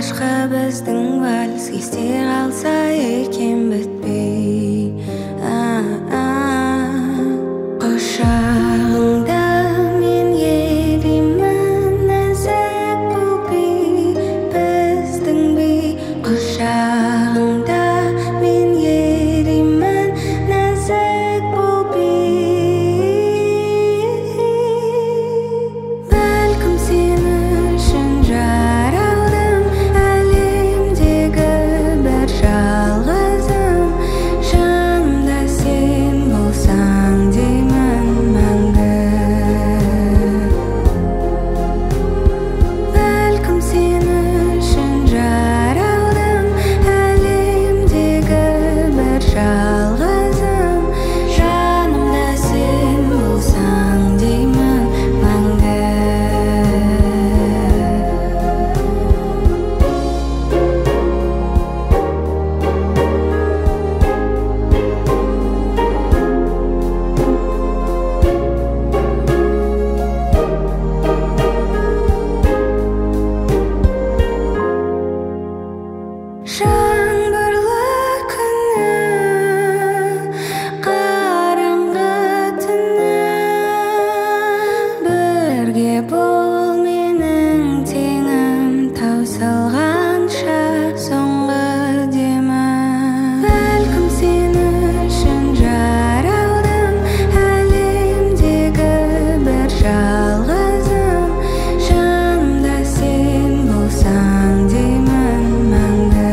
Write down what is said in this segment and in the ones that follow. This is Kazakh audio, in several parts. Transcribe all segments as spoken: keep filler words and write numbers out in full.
алғашқы біздің вальс есте қалса екен бітпей. Құшағыңда мен еримін, нәзік бұл би, біздің би. Құшағыңда мен еримін, нәзік бұл би. Бәлкім сен үшін жаралдым, әлемдегі бір жалғызым. Жанымда сен болсаң деймін мәңгі. Бәлкім сен үшін жаралдым, әлемдегі бір жалғызым. Жанымда сен болсаң деймін мәңгі. Жаңбырлы күні, қараңғы түні, бірге бол менің теңім, таусылғанша соңғы демім. Бәлкім сен үшін жаралдым, әлемдегі бір жалғызым. Жанымда сен болсаң деймін мәңгі.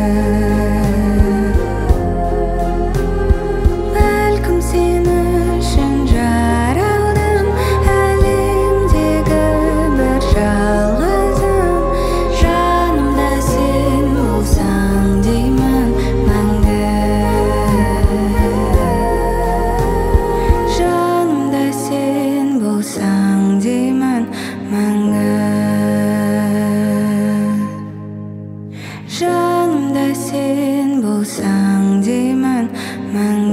Бәлкім сен үшін жаралдым, әлемдегі бір жалғызым. Жанымда сен болсаң деймін мәңгі. Жанымда сен болсаң деймін мәңгі. Жанымда сен болсаң деймін мәңгі.